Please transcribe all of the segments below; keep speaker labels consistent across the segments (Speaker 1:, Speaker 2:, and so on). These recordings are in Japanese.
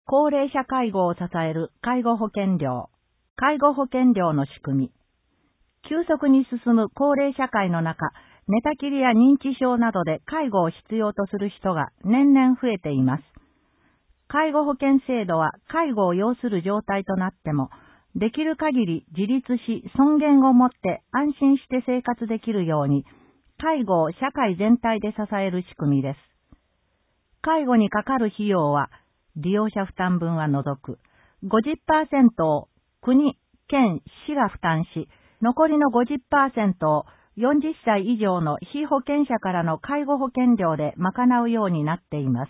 Speaker 1: 高齢者介護を支える介護保険料、介護保険料の仕組み。急速に進む高齢社会の中、寝たきりや認知症などで介護を必要とする人が年々増えています。介護保険制度は介護を要する状態となっても、できる限り自立し尊厳を持って安心して生活できるように、介護を社会全体で支える仕組みです。介護にかかる費用は、利用者負担分は除く 50% を国、県、市が負担し、残りの 50% を40歳以上の被保険者からの介護保険料で賄うようになっています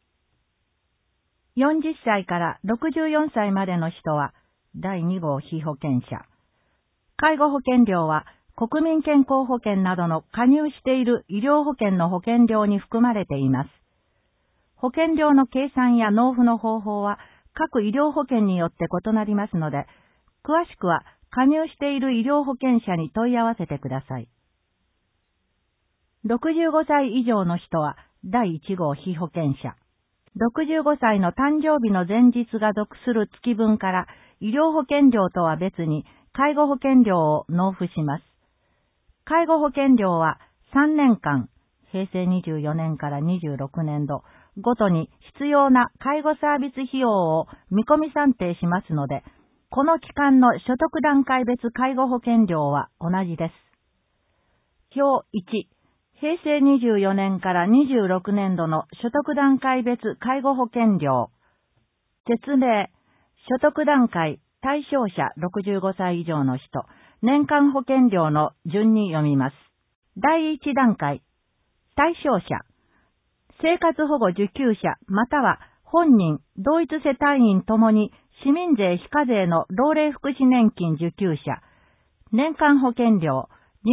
Speaker 1: 。40歳から64歳までの人は第2号被保険者。介護保険料は国民健康保険などの加入している医療保険の保険料に含まれています。保険料の計算や納付の方法は各医療保険によって異なりますので、詳しくは加入している医療保険者に問い合わせてください。65歳以上の人は第1号被保険者。65歳の誕生日の前日が属する月分から医療保険料とは別に介護保険料を納付します。介護保険料は3年間、平成24年から26年度ごとに必要な介護サービス費用を見込み算定しますので、この期間の所得段階別介護保険料は同じです。表1、平成24年から26年度の所得段階別介護保険料。説明、所得段階、対象者65歳以上の人、年間保険料の順に読みます。第1段階、対象者、生活保護受給者または本人、同一世帯員ともに市民税非課税の老齢福祉年金受給者、年間保険料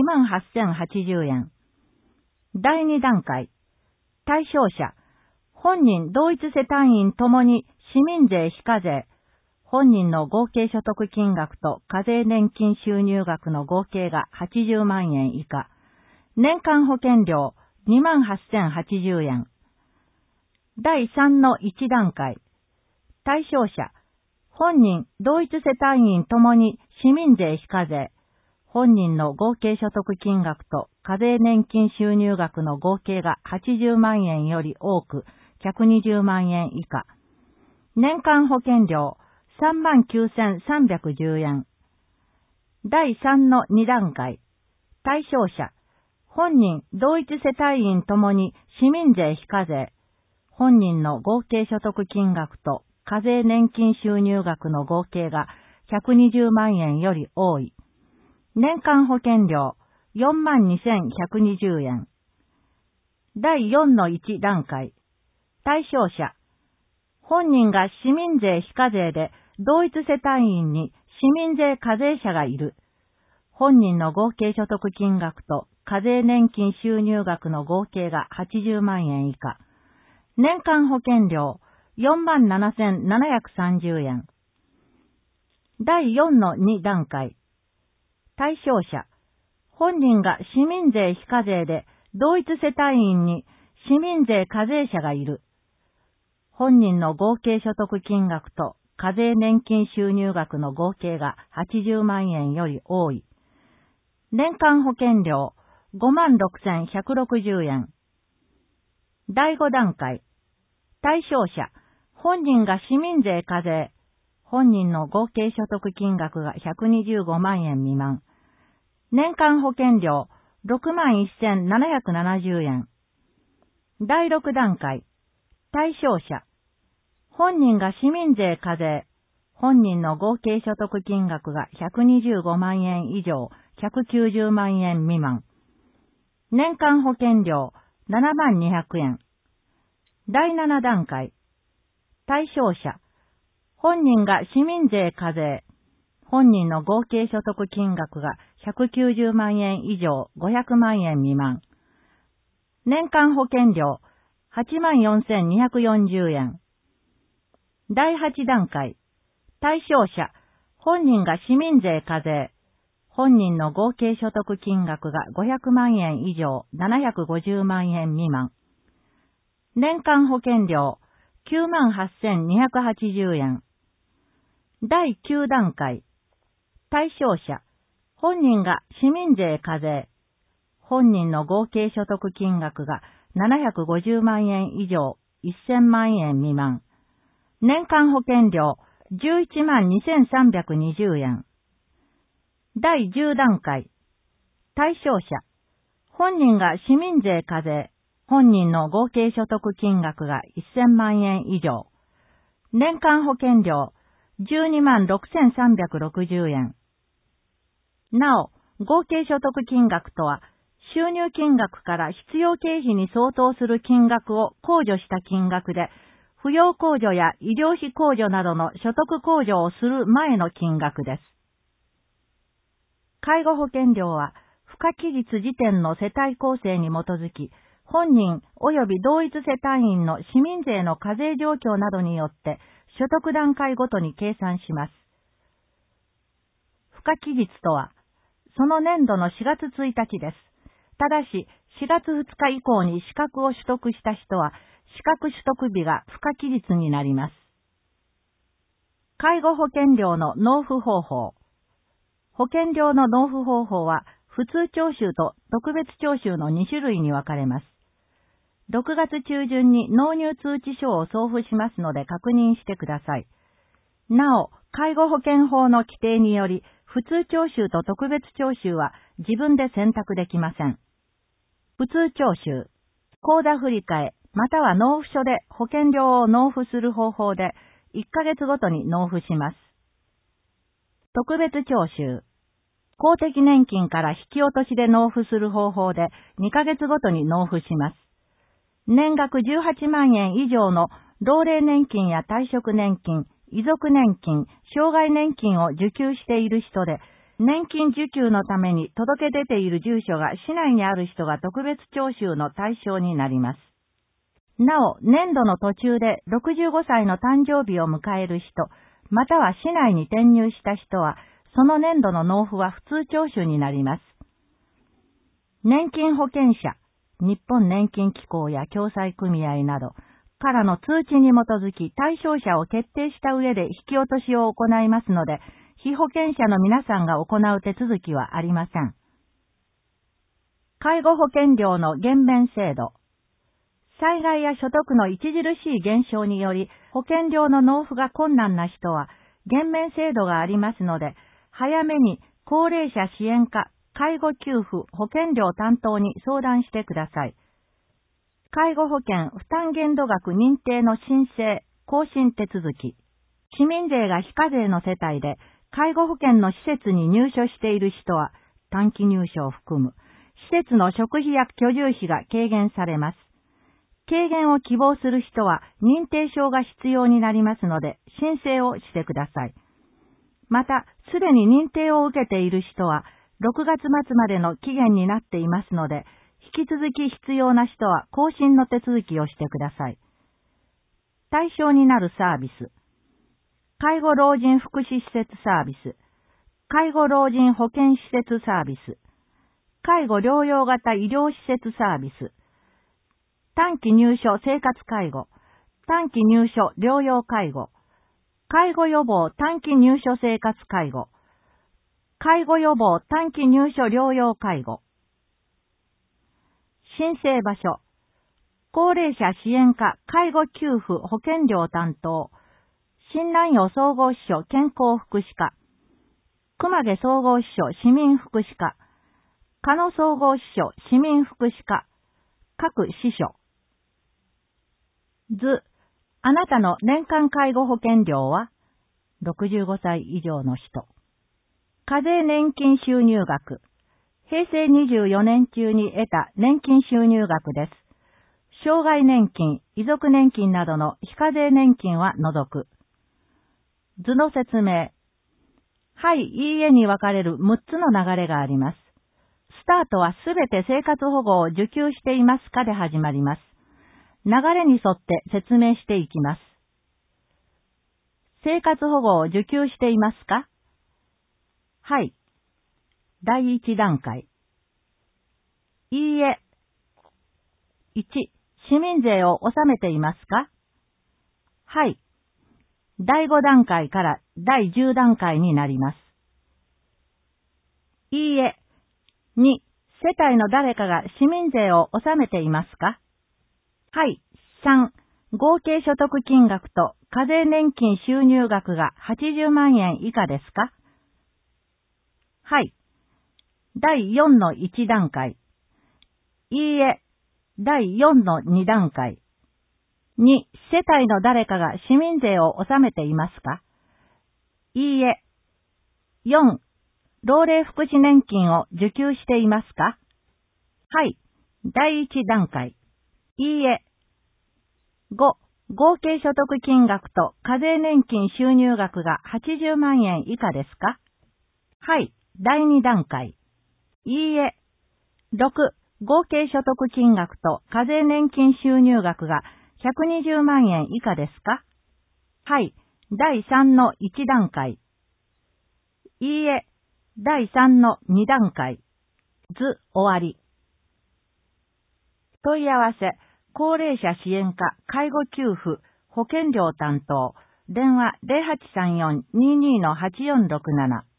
Speaker 1: 28,080円。第2段階、対象者、本人同一世帯員ともに市民税非課税、本人の合計所得金額と課税年金収入額の合計が80万円以下、年間保険料28,080円。第3の1段階、対象者、本人同一世帯員ともに市民税非課税、本人の合計所得金額と課税年金収入額の合計が80万円より多く120万円以下。年間保険料39,310円。第3の2段階。対象者。本人同一世帯員ともに市民税非課税。本人の合計所得金額と課税年金収入額の合計が120万円より多い。年間保険料42,120円。第4の1段階。対象者。本人が市民税非課税で同一世帯員に市民税課税者がいる。本人の合計所得金額と課税年金収入額の合計が80万円以下。年間保険料47,730円。第4の2段階。対象者。本人が市民税非課税で同一世帯員に市民税課税者がいる。本人の合計所得金額と課税年金収入額の合計が80万円より多い。年間保険料56,160円。第5段階。対象者。本人が市民税課税。本人の合計所得金額が125万円未満。年間保険料61,770円。第6段階。対象者。本人が市民税課税。本人の合計所得金額が125万円以上190万円未満。年間保険料72,000円。第7段階。対象者。本人が市民税課税。本人の合計所得金額が190万円以上500万円未満。年間保険料84,240円。第8段階。対象者。本人が市民税課税。本人の合計所得金額が500万円以上750万円未満。年間保険料 98,280円。第9段階。対象者。本人が市民税課税。本人の合計所得金額が750万円以上、1000万円未満。年間保険料11万2320円。第10段階。対象者。本人が市民税課税。本人の合計所得金額が1000万円以上。年間保険料12万6360円。なお、合計所得金額とは、収入金額から必要経費に相当する金額を控除した金額で、扶養控除や医療費控除などの所得控除をする前の金額です。介護保険料は、付加期日時点の世帯構成に基づき、本人及び同一世帯員の市民税の課税状況などによって所得段階ごとに計算します。付加期日とは、その年度の4月1日です。ただし、4月2日以降に資格を取得した人は、資格取得日が付加期日になります。介護保険料の納付方法。保険料の納付方法は、普通徴収と特別徴収の2種類に分かれます。6月中旬に納入通知書を送付しますので確認してください。なお、介護保険法の規定により、普通徴収と特別徴収は自分で選択できません。普通徴収、口座振替、または納付書で保険料を納付する方法で1ヶ月ごとに納付します。特別徴収、公的年金から引き落としで納付する方法で2ヶ月ごとに納付します。年額18万円以上の老齢年金や退職年金、遺族年金、障害年金を受給している人で、年金受給のために届け出ている住所が市内にある人が特別徴収の対象になります。なお、年度の途中で65歳の誕生日を迎える人、または市内に転入した人は、その年度の納付は普通徴収になります。年金保険者、日本年金機構や共済組合などからの通知に基づき対象者を決定した上で引き落としを行いますので、被保険者の皆さんが行う手続きはありません。介護保険料の減免制度。災害や所得の著しい減少により保険料の納付が困難な人は減免制度がありますので、早めに高齢者支援課介護給付保険料担当に相談してください。介護保険負担限度額認定の申請、更新手続き。市民税が非課税の世帯で、介護保険の施設に入所している人は、短期入所を含む、施設の食費や居住費が軽減されます。軽減を希望する人は、認定証が必要になりますので、申請をしてください。また、すでに認定を受けている人は、6月末までの期限になっていますので、引き続き必要な人は更新の手続きをしてください。対象になるサービス。介護老人福祉施設サービス。介護老人保健施設サービス。介護療養型医療施設サービス。短期入所生活介護。短期入所療養介護。介護予防短期入所生活介護。介護予防短期入所療養介護。申請場所。高齢者支援課介護給付保険料担当。新南予総合支所健康福祉課。熊毛総合支所市民福祉課。鹿野総合支所市民福祉課。各支所。図。あなたの年間介護保険料は65歳以上の人。課税年金収入額。平成24年中に得た年金収入額です。障害年金、遺族年金などの非課税年金は除く。図の説明。はい、いいえに分かれる6つの流れがあります。スタートはすべて生活保護を受給していますかで始まります。流れに沿って説明していきます。生活保護を受給していますか？はい。第一段階。いいえ。1、市民税を納めていますか？ はい。第5段階から第10段階になります。いいえ。2、世帯の誰かが市民税を納めていますか？はい。3、合計所得金額と課税年金収入額が80万円以下ですか？はい。第4の1段階。いいえ。第4の2段階。2、世帯の誰かが市民税を納めていますか？いいえ。4、老齢福祉年金を受給していますか？はい。第1段階。いいえ。5、合計所得金額と課税年金収入額が80万円以下ですか？はい。第2段階。いいえ。6、合計所得金額と課税年金収入額が120万円以下ですか？はい。第3の1段階。いいえ。第3の2段階。図終わり。問い合わせ、高齢者支援課、介護給付、保険料担当、電話 0834-22-8467